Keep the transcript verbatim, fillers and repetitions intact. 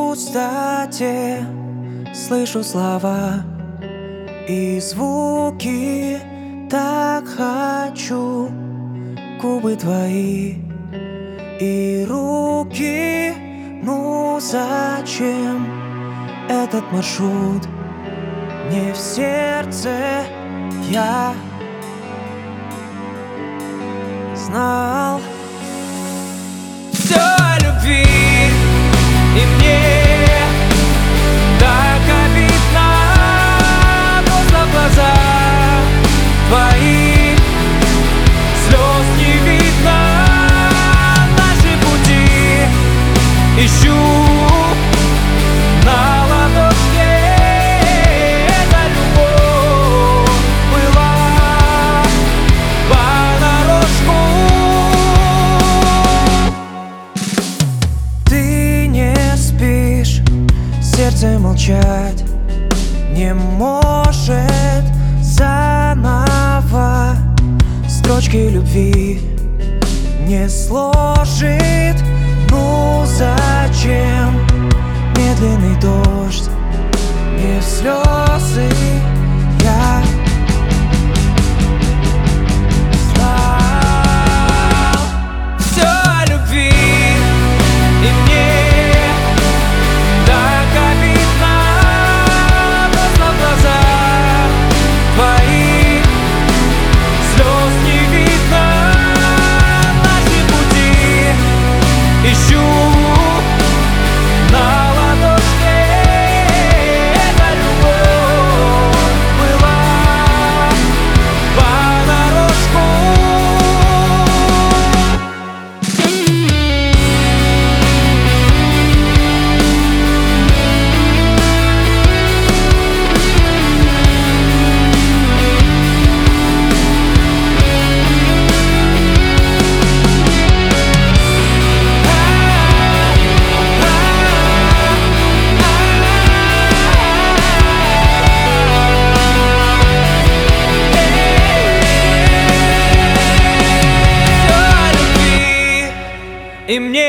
пустоте слышу слова и звуки. Так хочу губы твои и руки. Ну зачем этот маршрут мне в сердце? Я знал все о любви, и мне так обидно, просто в глазах твои слез не видно. Наши пути ищу на ладошке. Эта любовь была понарошку. Ты не спишь, сердце молчать не может. Заново строчки любви не сложит. Ну зачем медленный дождь мне в слезы? Я знал все о любви, и мне так обидно, просто в глазах твои слез не видно. Наши пути ищу на ладошке. Эта любовь была понарошку. И мне